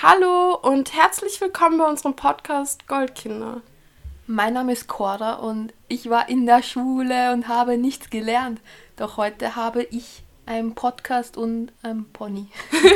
Hallo und herzlich willkommen bei unserem Podcast Goldkinder. Mein Name ist Cora und ich war in der Schule und habe nichts gelernt. Doch heute habe ich einen Podcast und einen Pony.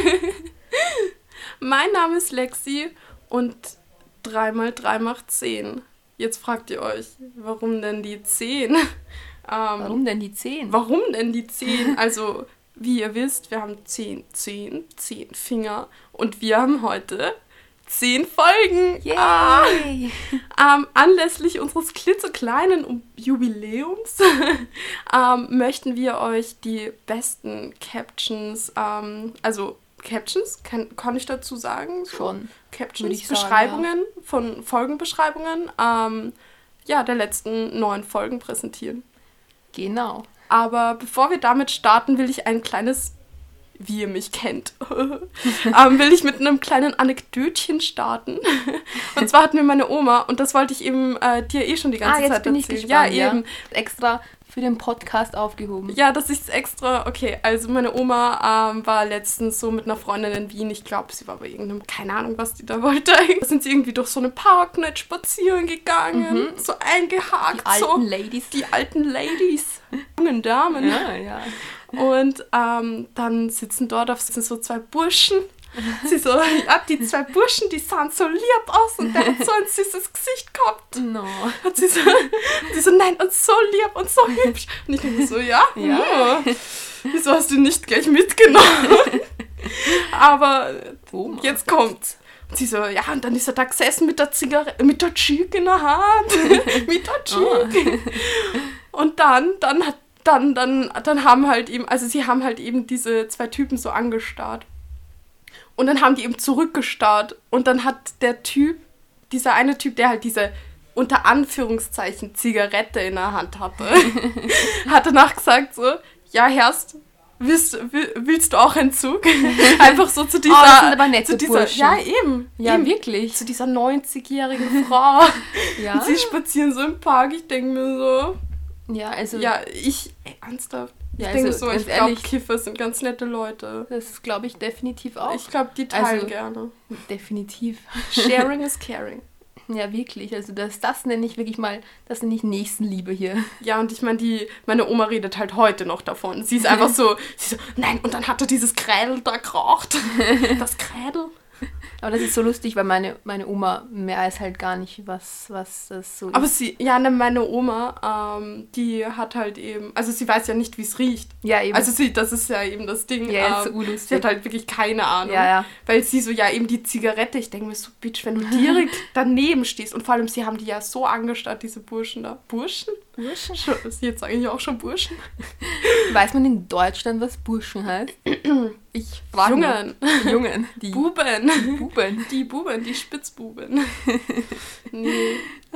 Mein Name ist Lexi und 3x3 macht 10. Jetzt fragt ihr euch, warum denn die 10? Warum denn die 10? Warum denn die 10? Also, wie ihr wisst, wir haben 10 Finger und wir haben heute 10 Folgen. Yay! Anlässlich unseres klitzekleinen Jubiläums möchten wir euch die besten Captions, Captions, kann ich dazu sagen? So, schon. Captions, Beschreibungen von Folgenbeschreibungen der letzten 9 Folgen präsentieren. Genau. Aber bevor wir damit starten, will ich ein kleines, wie ihr mich kennt, will ich mit einem kleinen Anekdötchen starten. Und zwar hatten wir meine Oma, und das wollte ich eben dir schon die ganze Zeit jetzt bin erzählen. Ich gespannt, ja, eben. Extra für den Podcast aufgehoben. Ja, das ist extra, okay. Also meine Oma war letztens so mit einer Freundin in Wien. Ich glaube, sie war bei irgendeinem, keine Ahnung, was die da wollte. Da sind sie irgendwie durch so eine Parknet spazieren gegangen, so eingehakt. Die alten Ladies. Jungen Damen. Ja. Und dann sitzen dort so 2 Burschen. Sie so, ja, die 2 Burschen, die sahen so lieb aus und der hat so ein süßes Gesicht gehabt. No. Und sie so, nein, und so lieb und so hübsch. Und ich denke so, ja. Wieso hast du nicht gleich mitgenommen? Aber jetzt kommt's. Und sie so, ja, und dann ist er da gesessen mit der Zigarette, mit der Chick in der Hand. Mit der Chick. Und dann haben halt eben, also sie haben halt eben diese 2 Typen so angestarrt. Und dann haben die eben zurückgestarrt. Und dann hat dieser eine Typ, der halt diese, unter Anführungszeichen, Zigarette in der Hand hatte, hat danach gesagt so, ja, Herrst, willst du auch einen Zug? Einfach so zu dieser... das sind aber nette Burschen. Ja, eben. Ja, eben, wirklich. Zu dieser 90-jährigen Frau. Ja. Und sie spazieren so im Park. Ich denke mir so... Ja, also... Ja, ernsthaft. Ja, ich denke also, so, ich glaube, Kiffer sind ganz nette Leute. Das glaube ich definitiv auch. Ich glaube, die teilen gerne. Definitiv. Sharing is caring. Ja, wirklich. Also das nenne ich wirklich mal, das nenne ich Nächstenliebe hier. Ja, und ich meine Oma redet halt heute noch davon. Sie ist einfach so, nein, und dann hat er dieses Krädel da geraucht. Das Krädel. Aber das ist so lustig, weil meine Oma mehr weiß halt gar nicht, was das so ist. Aber meine Oma, die hat halt eben, also sie weiß ja nicht, wie es riecht. Ja, eben. Also das ist ja eben das Ding. Ja, ist urlustig. Sie hat halt wirklich keine Ahnung. Ja. Weil sie so, ja, eben die Zigarette, ich denke mir so, Bitch, wenn du direkt daneben stehst, und vor allem, sie haben die ja so angestarrt, diese Burschen da. Burschen? Jetzt sage ich auch schon Burschen. Weiß man in Deutschland, was Burschen heißt? Ich frage Jungen. Die Buben. Die Buben, die Spitzbuben. Nee.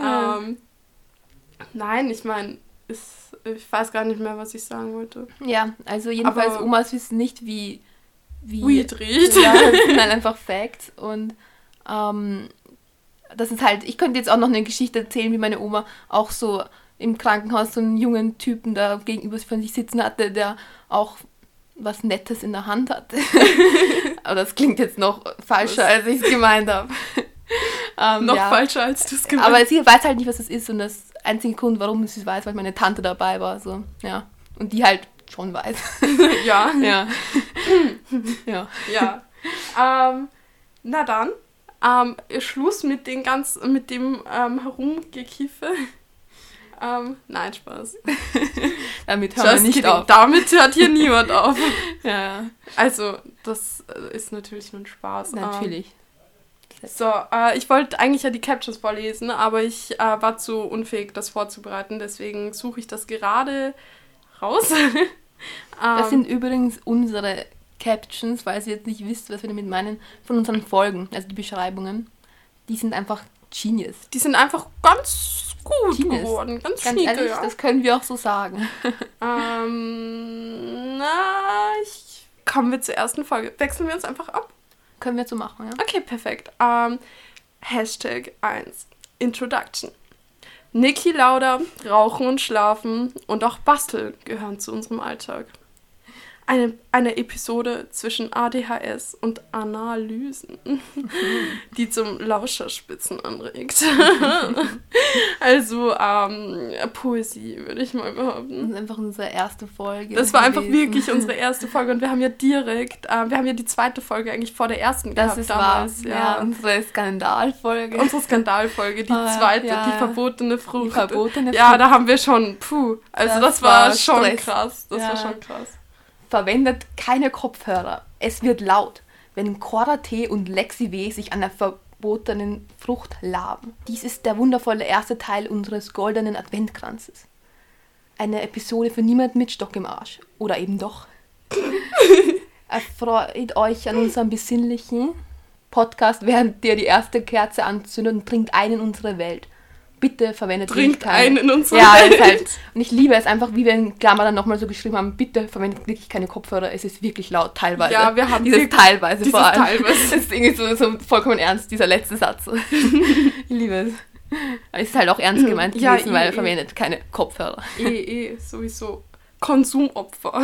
Nein, ich meine, ich weiß gar nicht mehr, was ich sagen wollte. Ja, also jedenfalls, aber Omas wissen nicht, wie Weed riecht. Ja, das sind halt einfach Facts. Und das ist halt, ich könnte jetzt auch noch eine Geschichte erzählen, wie meine Oma auch so im Krankenhaus so einen jungen Typen da gegenüber von sich sitzen hatte, der auch was Nettes in der Hand hatte. Aber das klingt jetzt noch falscher, als ich es gemeint habe. Falscher, als du es gemeint hast. Aber sie weiß halt nicht, was das ist, und das einzige Grund, warum sie es weiß, weil meine Tante dabei war. So, ja. Und die halt schon weiß. Ja. Na dann, Schluss mit dem Herumgekiffe. Nein, Spaß. Damit hören wir nicht auf. Damit hört hier niemand auf. Ja. Also, das ist natürlich nur ein Spaß. Natürlich. Ich wollte eigentlich ja die Captions vorlesen, aber ich war zu unfähig, das vorzubereiten. Deswegen suche ich das gerade raus. Das sind übrigens unsere Captions, falls ihr jetzt nicht wisst, was wir damit meinen, von unseren Folgen, also die Beschreibungen. Die sind einfach Genius. Die sind einfach ganz gut geworden. Ganz ehrlich, ja. Das können wir auch so sagen. Kommen wir zur ersten Folge. Wechseln wir uns einfach ab? Können wir so machen, ja. Okay, perfekt. Hashtag 1. Introduction. Niki Lauda, Rauchen und Schlafen und auch Basteln gehören zu unserem Alltag. eine Episode zwischen ADHS und Analysen, die zum Lauscherspitzen anregt. Also Poesie, würde ich mal behaupten. Das ist einfach unsere erste Folge. Das war einfach wirklich unsere erste Folge und wir haben ja die zweite Folge eigentlich vor der ersten gehabt damals. Ja, unsere Skandalfolge. Unsere Skandalfolge, die zweite, die verbotene Frucht. Die verbotene Frucht. Ja, da haben wir schon, also das war schon krass. Das war schon krass. Verwendet keine Kopfhörer. Es wird laut, wenn Cora T. und Lexi W. sich an der verbotenen Frucht laben. Dies ist der wundervolle erste Teil unseres goldenen Adventkranzes. Eine Episode für niemand mit Stock im Arsch. Oder eben doch. Erfreut euch an unserem besinnlichen Podcast, während ihr die erste Kerze anzündet und trinkt ein in unsere Welt. Bitte verwendet Trinkt ein in unsere Welt. Ja, halt. Und ich liebe es einfach, wie wir in Klammer dann nochmal so geschrieben haben, bitte verwendet wirklich keine Kopfhörer, es ist wirklich laut, teilweise. Ja, wir haben dieses teilweise vor allem. Teilweise. Das ist irgendwie so vollkommen ernst, dieser letzte Satz. Ich liebe es. Aber es ist halt auch ernst gemeint gewesen, weil er verwendet keine Kopfhörer. Sowieso. Konsumopfer.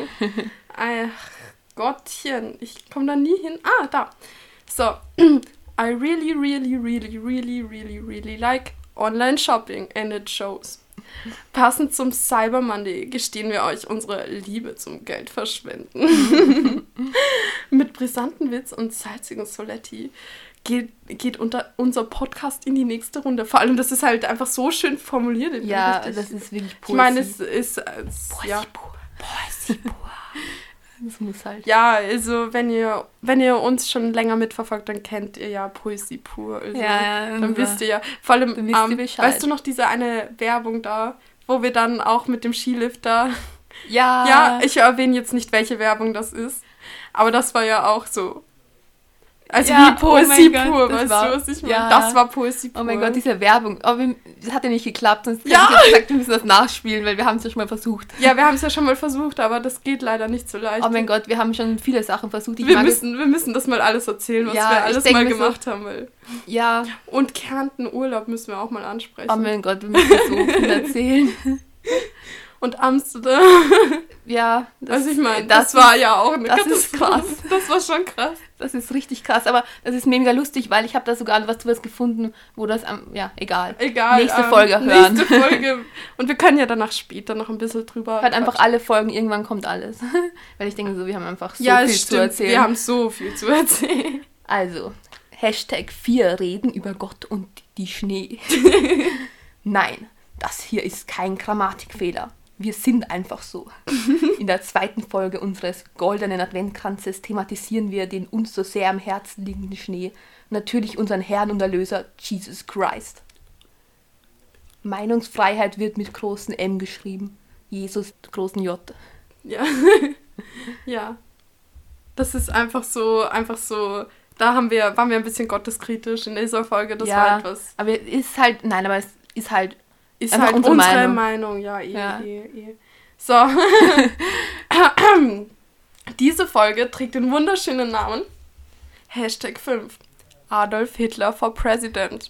Ach, Gottchen, ich komme da nie hin. Ah, da. So. I really, really, really, really, really, really like Online Shopping and it shows. Passend zum Cyber Monday gestehen wir euch unsere Liebe zum Geld verschwenden. Mit brisanten Witz und salzigen Soletti geht unser Podcast in die nächste Runde. Vor allem, das ist halt einfach so schön formuliert. Ja, das ist wirklich Poesie. Ich meine, es ist Poesie pur. Das muss halt. Ja, also wenn ihr uns schon länger mitverfolgt, dann kennt ihr ja Poesie pur. Also, dann wisst ihr ja. Vor allem, weißt du noch diese eine Werbung da, wo wir dann auch mit dem Skilifter. Ja. Ja, ich erwähne jetzt nicht, welche Werbung das ist, aber das war ja auch so. Also wie Poesie pur, weißt du, was ich meine? Ja. Das war Poesie pur. Oh mein Gott, diese Werbung. Aber das hat ja nicht geklappt, sonst hätte ich jetzt gesagt, wir müssen das nachspielen, weil wir haben es ja schon mal versucht. Ja, wir haben es ja schon mal versucht, aber das geht leider nicht so leicht. Oh mein Gott, wir haben schon viele Sachen versucht. Wir müssen das mal alles erzählen, was wir alles mal gemacht haben. Ja. Und Kärnten-Urlaub müssen wir auch mal ansprechen. Oh mein Gott, wir müssen so viel erzählen. Und Amsterdam. Ja. Also ich meine, das war ja auch eine Katastrophe. Das ist krass. Das war schon krass. Das ist richtig krass, aber das ist mega lustig, weil ich habe da sogar was gefunden, wo das, egal. Nächste Folge hören. Nächste Folge. Und wir können ja danach später noch ein bisschen drüber hört einfach alle Folgen, irgendwann kommt alles. Weil ich denke so, wir haben einfach so viel zu erzählen. Wir haben so viel zu erzählen. Also, #4 reden über Gott und die Schnee. Nein, das hier ist kein Grammatikfehler. Wir sind einfach so. In der zweiten Folge unseres goldenen Adventkranzes thematisieren wir den uns so sehr am Herzen liegenden Schnee. Natürlich unseren Herrn und Erlöser, Jesus Christ. Meinungsfreiheit wird mit großen M geschrieben. Jesus großen J. Ja. Ja. Das ist einfach so, da waren wir ein bisschen gotteskritisch in dieser Folge. Das war etwas. Aber es ist halt ist halt unsere Meinung. Ja, So. Diese Folge trägt den wunderschönen Namen #5. Adolf Hitler for President.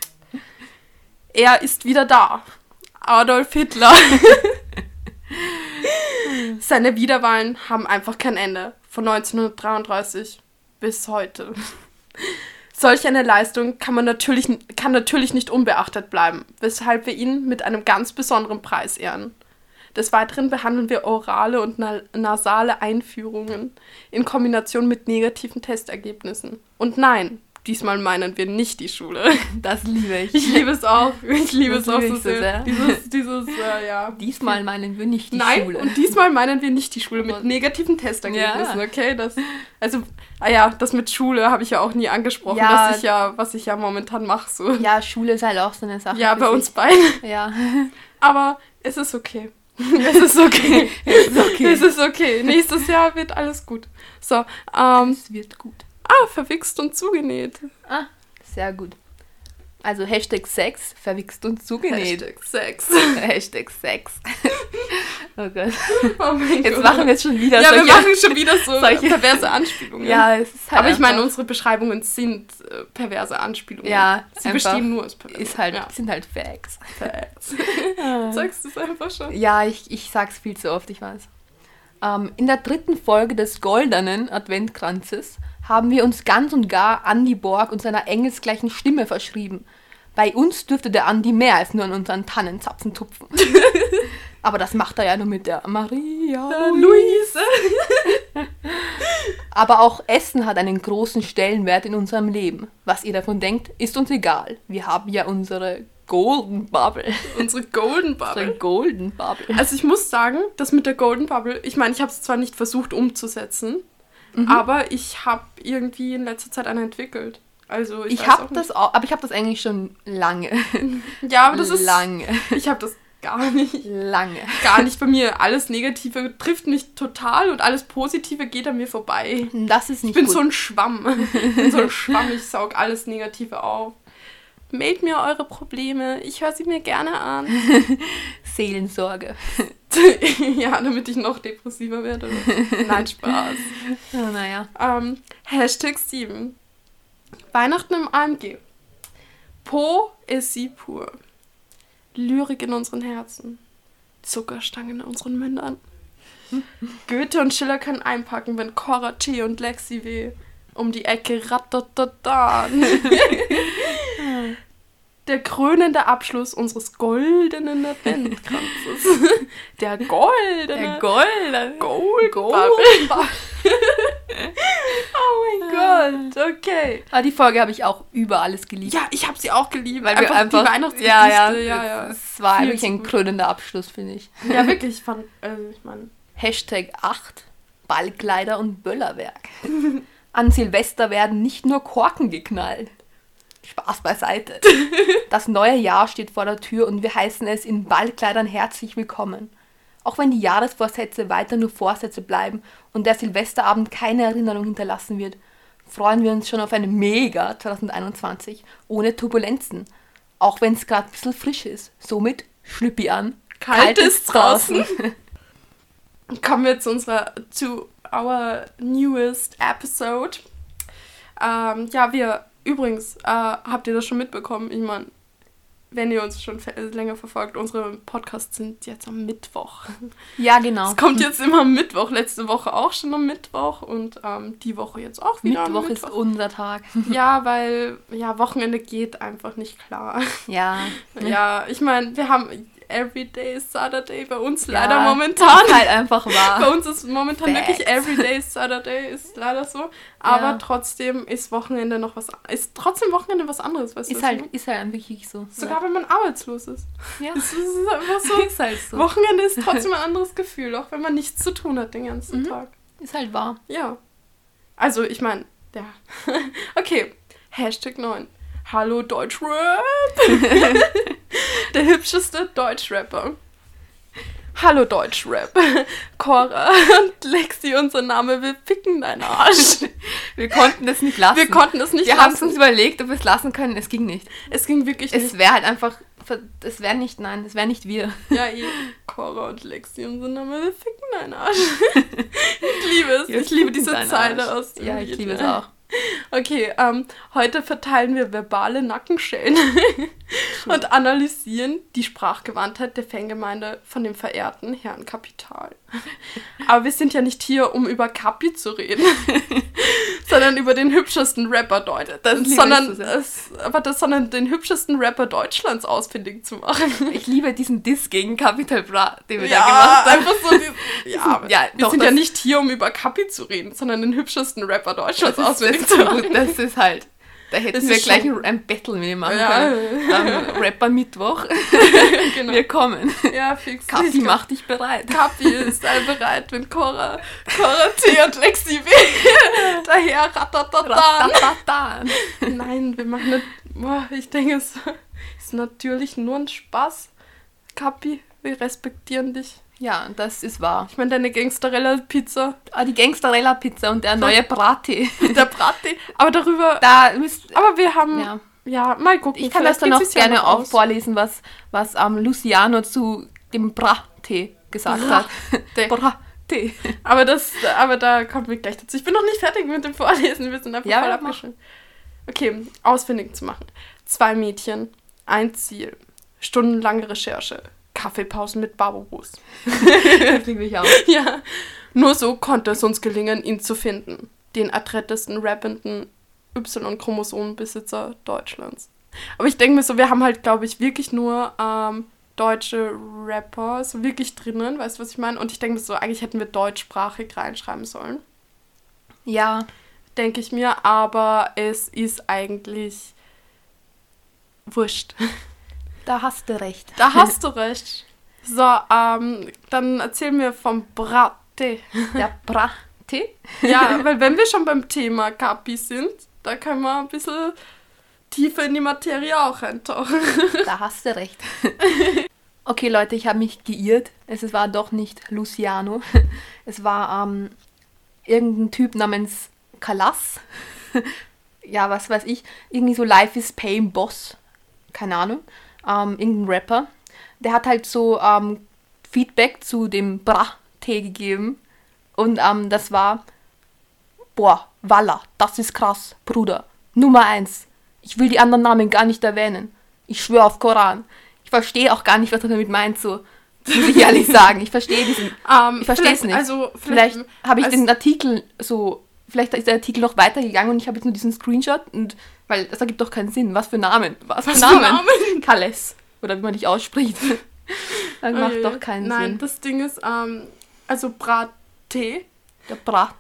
Er ist wieder da. Adolf Hitler. Seine Wiederwahlen haben einfach kein Ende. Von 1933 bis heute. Solch eine Leistung kann natürlich nicht unbeachtet bleiben, weshalb wir ihn mit einem ganz besonderen Preis ehren. Des Weiteren behandeln wir orale und nasale Einführungen in Kombination mit negativen Testergebnissen. Und nein, diesmal meinen wir nicht die Schule. Das liebe ich. Ich liebe es auch. Ich liebe es auch so sehr. Diesmal meinen wir nicht die Schule. Nein, und diesmal meinen wir nicht die Schule mit negativen Testergebnissen, okay? Das mit Schule habe ich ja auch nie angesprochen, was ich ja momentan mache. So. Ja, Schule ist halt auch so eine Sache. Ja, bei uns beiden. Ja. Aber es ist okay. Es ist okay. Es ist okay. Nächstes Jahr wird alles gut. So, es wird gut. Verwichst und zugenäht. Sehr gut. Also #6, verwichst und zugenäht. #6. #6. Oh Gott. Oh mein Jetzt Gott. machen wir schon wieder wir machen schon wieder so perverse Anspielungen. Ja, es ist halt aber ich meine, unsere Beschreibungen sind perverse Anspielungen. Ja, sie bestehen nur aus perverse. Sind halt Facts. Sagst du es einfach schon? Ja, ich sag's viel zu oft, ich weiß. In der 3. Folge des goldenen Adventkranzes haben wir uns ganz und gar Andi Borg und seiner engelsgleichen Stimme verschrieben. Bei uns dürfte der Andi mehr als nur an unseren Tannenzapfen tupfen. Aber das macht er ja nur mit der Maria Luise. Aber auch Essen hat einen großen Stellenwert in unserem Leben. Was ihr davon denkt, ist uns egal. Wir haben ja unsere Golden Bubble. Unsere Golden Bubble. Unsere Golden Bubble. Also ich muss sagen, das mit der Golden Bubble, ich meine, ich habe es zwar nicht versucht umzusetzen, aber ich habe irgendwie in letzter Zeit eine entwickelt. Also ich habe das auch, aber ich habe das eigentlich schon lange. Ja, aber das ist... Lange. Ich habe das gar nicht. Lange. Gar nicht bei mir. Alles Negative trifft mich total und alles Positive geht an mir vorbei. Das ist nicht Ich bin gut. so ein Schwamm. Ich bin so ein Schwamm, ich saug alles Negative auf. Meldet mir eure Probleme, ich höre sie mir gerne an. Seelensorge. Ja, damit ich noch depressiver werde. Nein, Spaß. Ja, naja. Hashtag 7. Weihnachten im AMG. Poesie pur. Lyrik in unseren Herzen. Zuckerstangen in unseren Mündern. Goethe und Schiller können einpacken, wenn Cora, T und Lexi weh. Um die Ecke rattatatan. Der krönende Abschluss unseres goldenen Adventkranzes. Der goldene. Gold. Oh mein Gott, okay. Aber die Folge habe ich auch über alles geliebt. Ja, ich habe sie auch geliebt. Weil wir einfach die Weihnachtsgeschichte. ja. Es war Viel wirklich zu ein gut. krönender Abschluss, finde ich. Ja, wirklich. Ich meine... Hashtag 8, Ballkleider und Böllerwerk. An Silvester werden nicht nur Korken geknallt. Spaß beiseite. Das neue Jahr steht vor der Tür und wir heißen es in Ballkleidern herzlich willkommen. Auch wenn die Jahresvorsätze weiter nur Vorsätze bleiben und der Silvesterabend keine Erinnerung hinterlassen wird, freuen wir uns schon auf ein mega 2021 ohne Turbulenzen. Auch wenn es gerade ein bisschen frisch ist. Somit Schlüppi an. Kalt ist draußen. Kommen wir zu our newest episode. Übrigens, habt ihr das schon mitbekommen? Ich meine, wenn ihr uns schon länger verfolgt, unsere Podcasts sind jetzt am Mittwoch. Ja, genau. Es kommt jetzt immer am Mittwoch, letzte Woche auch schon am Mittwoch und die Woche jetzt auch wieder Mittwoch am Mittwoch. ist unser Tag. Ja, weil Wochenende geht einfach nicht klar. Ja. Ja, ich meine, wir haben Everyday Saturday bei uns leider momentan. Ist halt einfach wahr. Bei uns ist momentan Facts. wirklich Everyday Saturday, ist leider so. Aber trotzdem ist Wochenende Wochenende was anderes, weißt du? Ist halt wirklich so. Sogar wenn man arbeitslos ist. Ja. Es ist einfach so. Ist halt so. Wochenende ist trotzdem ein anderes Gefühl, auch wenn man nichts zu tun hat den ganzen Tag. Ist halt wahr. Ja. Also, ich meine, ja. Okay, Hashtag 9. Hallo Deutschrap. Der hübscheste Deutschrapper. Hallo Deutschrap. Cora und Lexi, unser Name, wir ficken deinen Arsch. Wir konnten das nicht lassen. Wir haben es uns überlegt, ob wir es lassen können. Es ging nicht. Es ging wirklich nicht. Es wäre halt einfach, es wäre nicht wir. Ja, Cora und Lexi, unser Name, wir ficken deinen Arsch. Ich liebe es. Ich liebe diese Zeile aus dem Ja, ich Lied. liebe es auch. Okay, heute verteilen wir verbale Nackenschellen und analysieren die Sprachgewandtheit der Fangemeinde von dem verehrten Herrn Kapital. Aber wir sind ja nicht hier, um über Kapi zu reden, sondern über den hübschesten Rapper sondern den hübschesten Rapper Deutschlands ausfindig zu machen. Ich liebe diesen Diss gegen Capital Bra, den wir da gemacht haben. Einfach so wir sind ja nicht hier, um über Kapi zu reden, sondern den hübschesten Rapper Deutschlands ausfindig zu machen. Das ist halt... Da hätten wir gleich ein Battle mit ihm machen können. Rapper Mittwoch. Genau. Wir kommen. Ja, fix. Kapi, mach dich bereit. Kapi ist bereit, wenn Cora T und Lexi W. daher Ratatatan. Nein, wir machen nicht... Ich denke, es ist natürlich nur ein Spaß. Kapi, wir respektieren dich. Ja, das ist wahr. Ich meine, deine Gangsterella-Pizza. Die Gangsterella-Pizza und der neue Brattee. Der Brattee. Aber darüber... Aber wir haben... Ja, mal gucken. Ich kann das dann auch gerne auch vorlesen, was Luciano zu dem Brattee gesagt hat. Brattee. Aber da kommen wir gleich dazu. Ich bin noch nicht fertig mit dem Vorlesen. Wir sind einfach voll abgeschnitten. Okay, ausfindig zu machen. 2 Mädchen, ein Ziel. Stundenlange Recherche. Kaffeepausen mit Barbaros. Das liebe ich auch. Ja. Nur so konnte es uns gelingen, ihn zu finden. Den adrettesten, rappenden Y-Chromosomenbesitzer Deutschlands. Aber ich denke mir so, wir haben halt, glaube ich, wirklich nur deutsche Rapper so wirklich drinnen, weißt du, was ich meine? Und ich denke mir so, eigentlich hätten wir deutschsprachig reinschreiben sollen. Ja. Denke ich mir, aber es ist eigentlich wurscht. Da hast du recht. Da hast du recht. So, dann erzähl mir vom Brattee. Der Brattee? Ja, weil wenn wir schon beim Thema Kapi sind, da können wir ein bisschen tiefer in die Materie auch eintauchen. Da hast du recht. Okay, Leute, ich habe mich geirrt. Es war doch nicht Luciano. Es war irgendein Typ namens Kalas. Ja, was weiß ich. Irgendwie so Life is Pain Boss. Keine Ahnung. Irgendein Rapper. Der hat halt so Feedback zu dem Bra-Tee gegeben. Und das war, boah, Walla, das ist krass, Bruder. Nummer 1. Ich will die anderen Namen gar nicht erwähnen. Ich schwöre auf Koran. Ich verstehe auch gar nicht, was er damit meint, so. Muss ich ehrlich sagen. Ich verstehe diesen. Ich verstehe es nicht. Also, vielleicht habe ich den Artikel so. Vielleicht ist der Artikel noch weitergegangen und ich habe jetzt nur diesen Screenshot und. Weil das ergibt doch keinen Sinn. Was für Namen? Was für Namen? Kales. Oder wie man dich ausspricht. Das macht doch keinen Sinn. Nein, das Ding ist, also Brattee. Der Brattee.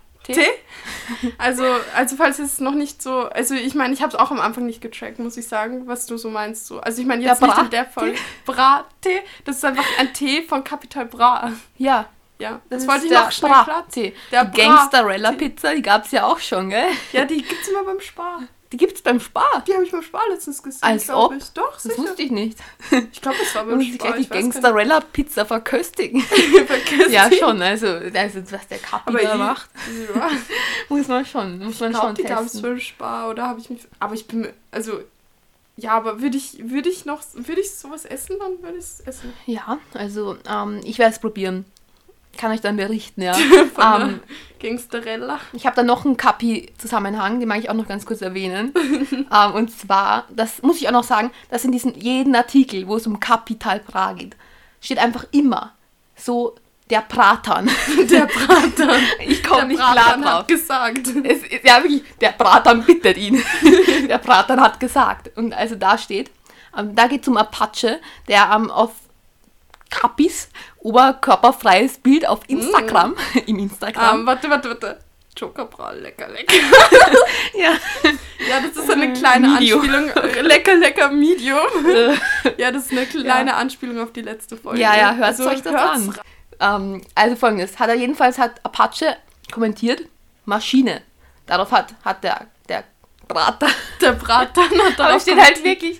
Also falls es noch nicht so, also ich meine, ich habe es auch am Anfang nicht getrackt, muss ich sagen, was du so meinst. So. Also ich meine jetzt nicht in der Folge. Brattee, das ist einfach ein Tee von Capital Bra. Ja. Ja, das wollte ist ich noch schnell Brattee. Die Gangsterella-Pizza, die gab es ja auch schon, gell? Ja, die gibt's immer beim Spar. Die gibt's beim Spar? Die habe ich beim Spar letztens gesehen, als ob? ich. Doch, sicher. Das wusste ich nicht. Ich glaube, es war beim Muss ich Spar. gleich die Gangsterella-Pizza verköstigen? Ja, schon. Also was der Kapi da macht, ja. muss man schon testen. Die gab es beim Spar, oder habe ich mich... Aber ich bin... Also... Ja, aber würde ich sowas essen, dann würde ich es essen. Ja, also ich werde es probieren. Kann euch dann berichten, ja. Gangsterella. Ich habe da noch einen Kapi-Zusammenhang, den mag ich auch noch ganz kurz erwähnen. Und zwar, das muss ich auch noch sagen, dass in jeden Artikel, wo es um Capital Bra geht, steht einfach immer so der Bratan. Der Bratan. Ich komme nicht klar drauf. Der Bratan hat gesagt. Es ist ja wirklich, der Bratan bittet ihn. Der Bratan hat gesagt. Und also da steht, da geht es um Apache, der auf Kapis oberkörperfreies Bild auf Instagram. Im Instagram. Warte. Jokerbra, lecker. Ja. Ja, das ist eine kleine Anspielung. Lecker, Medium. Ja, das ist eine kleine Anspielung auf die letzte Folge. Ja, hört euch das an. Also folgendes, hat Apache kommentiert, Maschine. Darauf hat der Bratan. Der Bratan hat darauf steht halt wirklich,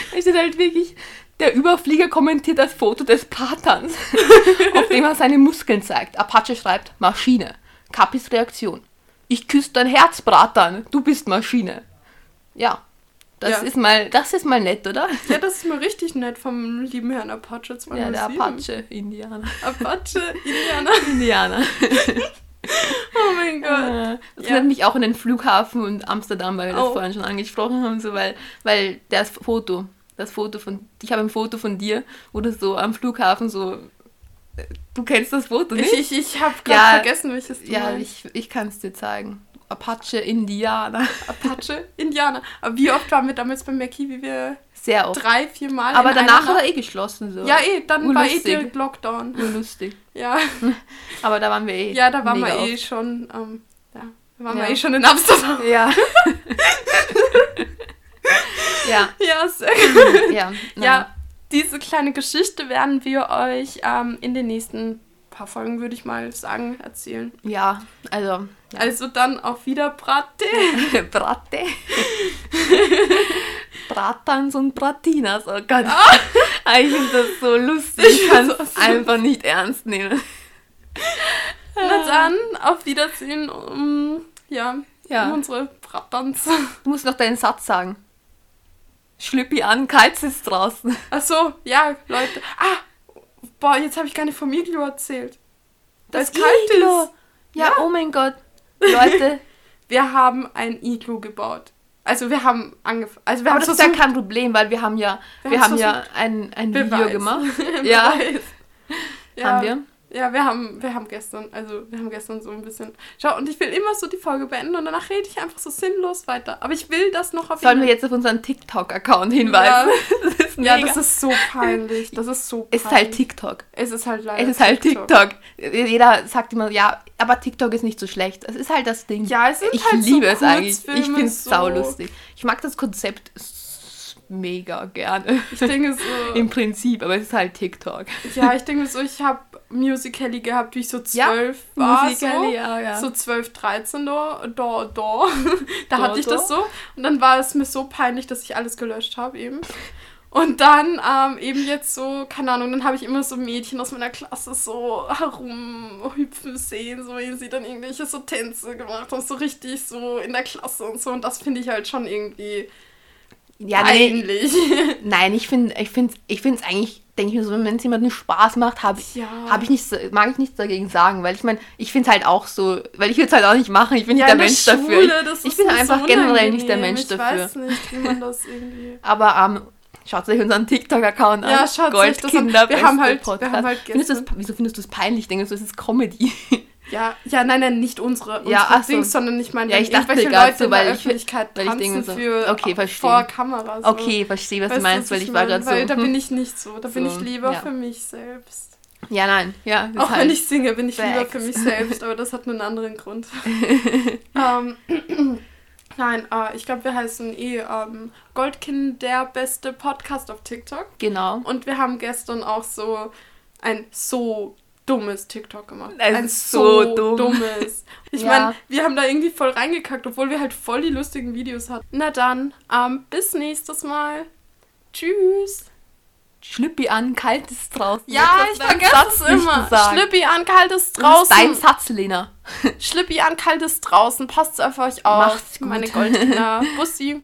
der Überflieger kommentiert das Foto des Bratans, auf dem er seine Muskeln zeigt. Apache schreibt, Maschine. Kapis Reaktion. Ich küsse dein Herz, Bratan. Du bist Maschine. Ja. Das ist mal nett, oder? Ja, das ist mal richtig nett vom lieben Herrn Apache 207. Ja, der Apache-Indianer. Apache-Indianer. Oh mein Gott. Das erinnert mich auch an den Flughafen und Amsterdam, weil wir das vorhin schon angesprochen haben, so, weil das Foto von, ich habe ein Foto von dir, wo du so am Flughafen so, du kennst das Foto, nicht? Ich habe gerade vergessen, welches du meinst. Ich kann es dir zeigen. Apache-Indianer. Apache-Indianer. Aber wie oft waren wir damals bei Mackie, wie wir... Sehr oft. 3-4 Mal. Aber danach hat er geschlossen. So. Ja, dann war direkt Lockdown. Nur lustig. Ja. Aber da waren wir Ja, da waren wir schon, wir schon in Amsterdam. Ja. Ja. Ja, sehr gut. Ja, diese kleine Geschichte werden wir euch in den nächsten paar Folgen, würde ich mal sagen, erzählen. Ja, also... Ja. Also dann auf wieder Brattee. Brattee. Bratans und Bratinas, oh Gott. Ich finde das so lustig. Ich kann es einfach nicht ernst nehmen. Na dann, auf Wiedersehen, um unsere Bratans. Du musst noch deinen Satz sagen. Schlüppi an, Keiz ist draußen. Ach so, ja, Leute. Jetzt habe ich gar nicht vom Iglo erzählt. Das Iglo. Ja, oh mein Gott. Leute. Wir haben ein Iglo gebaut. Also wir haben angefangen. Also wir Aber haben das ist ja kein Problem, weil wir haben ja ein Video gemacht. Ja. Haben wir? Ja, wir haben gestern so ein bisschen... Schau, und ich will immer so die Folge beenden und danach rede ich einfach so sinnlos weiter. Aber ich will das noch auf... Sollen wir jetzt auf unseren TikTok-Account hinweisen? Ja, das ist so peinlich. Das ist so peinlich. Es ist halt TikTok. Es ist halt leider Es ist halt TikTok. Jeder sagt immer, ja, aber TikTok ist nicht so schlecht. Es ist halt das Ding. Ja, es sind ich halt liebe so es eigentlich. Kurzfilme, Ich finde es so. saulustig. Ich mag das Konzept mega gerne. Ich denke so... Im Prinzip, aber es ist halt TikTok. Ja, ich denke so, ich habe Musical.ly gehabt, wie ich so 12 war. Musical.ly, ja. So 12, 13 da hatte ich das so. Und dann war es mir so peinlich, dass ich alles gelöscht habe eben. Und dann eben jetzt so, keine Ahnung, dann habe ich immer so Mädchen aus meiner Klasse so herumhüpfen sehen, so wie sie dann irgendwelche so Tänze gemacht haben, so richtig so in der Klasse und so. Und das finde ich halt schon irgendwie peinlich. Nein, ich finde es eigentlich, denke ich mir so, wenn es jemandem Spaß macht, mag ich nichts dagegen sagen, weil ich meine, ich finde es halt auch so, weil ich würde es halt auch nicht machen, ich bin nicht der Mensch dafür. Ich bin einfach so generell nicht der Mensch dafür. Ich weiß nicht, wie man das irgendwie... Aber schaut euch unseren TikTok-Account an. Ja, schaut euch das an. Wir haben halt wieso findest du es peinlich? Denkst du, es ist Comedy? Ja, nein, nicht unsere Dings, sondern ich meine, ich dachte irgendwelche gerade Leute in der Öffentlichkeit tanzen vor Kameras. So. Okay, verstehe, was du meinst, weil ich war gerade so... Weil da bin ich nicht so, da bin ich lieber für mich selbst. Ja, nein, ja. Auch wenn ich singe, bin ich lieber für mich selbst, aber das hat einen anderen Grund. Nein, ich glaube, wir heißen Goldkind, der beste Podcast auf TikTok. Genau. Und wir haben gestern auch so ein so dummes TikTok gemacht. Ein so dummes. Ich meine, wir haben da irgendwie voll reingekackt, obwohl wir halt voll die lustigen Videos hatten. Na dann, bis nächstes Mal. Tschüss. Schlüppi an, kalt ist draußen. Ja, ich vergesse es immer. Schlüppi an, kalt ist draußen. Das ist dein Satz, Lena. Schlüppi an, kalt ist draußen. Passt auf euch auf. Macht's gut. Meine Goldkinder. Bussi.